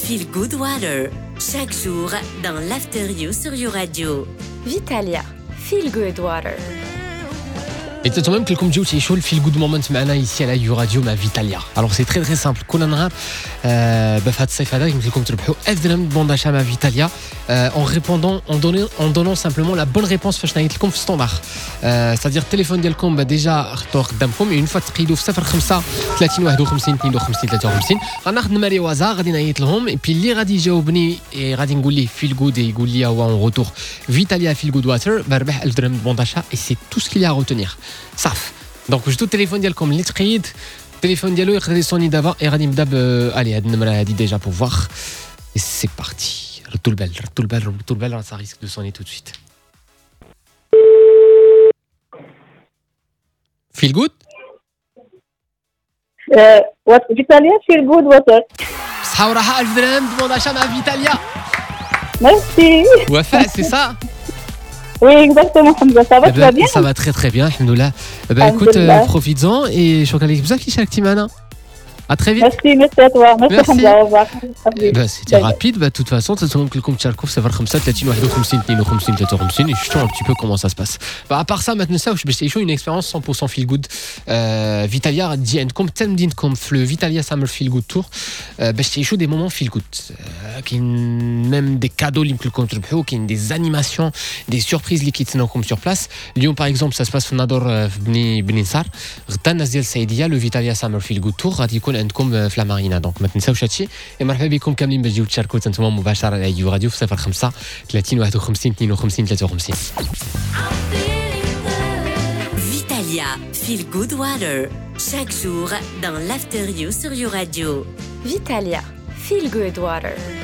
Feel Good Water. Chaque jour dans l'After You sur You Radio. Vitalia, Feel Good Water. Et tout de même que comme je dis, je feel good moment معنا ici à la You Radio مع Vitalia. Alors c'est très très simple. كل نهار بفهاد الصيف هذا يمكن لكم تربحوا 1000 درهم بون داشا مع Vitalia en répondant en donnant simplement la bonne réponse فاش نعيط لكم في ستاندار. C'est-à-dire التليفون ديالكم ديجا خطوه قدامكم اون فوا تقيدوا في 05 30 51 52 53 غناخذ نمري وازا غادي نعيط لهم اي بي اللي غادي يجاوبني غادي نقول ليه فيل جود يقول لي هو اون روتور Vitalia فيل جود واتر بربح 1000 درهم بون داشا et c'est tout ce qu'il y a à retenir. صافي دونك جبتوا التليفون ديالكم اللي تقيد التليفون ديالو يقدر يصوني دابا غادي نبدا الي هاد النمره هادي ديجا بور فوار اي سي بارتي ردوا البال راه سا ريسك دو سوني تو سويت فيل جود وات فيتاليا فيل جود واتر صحه وراحه 1000 درهم دومونداشا مع فيتاليا ميرسي وفاء سي سا. Oui, exactement, Hamza. Ça va, tu vas bien? Ça va très très bien, alhamdoulilah. Écoute, profites-en et je crois qu'Alex Bouza qui chez Actimana. À très vite. Merci à toi. Merci. Hamza, au revoir. C'était rapide, de toute façon, c'est selon que le compte Tcharkov, ça va comme ça, 30 51 52 53 et je sais un petit peu comment ça se passe. À part ça, maintenant, ça, je une expérience 100% feel good. Vitalia dit comme tel dit comme le Vitalia Summer Feel Good Tour. Je des moments feel good. Qui même des cadeaux qui contribuent, qui des animations, des surprises liquides comme sur place. Lyon, par exemple, ça se passe au Nador Bninsar. Rtan Naziel Saïdia, le Vitalia Summer Feel Good Tour. عندكم في المارينا دونك ما تنساوش هادشي مرحبا بكم كاملين باش تجيو تشاركوا انتم مباشره على يو راديو في 05 30 51 52 53. Vitalia Feel Good Water. Chaque jour dans l'After You sur You Radio. Vitalia, Feel Good Water.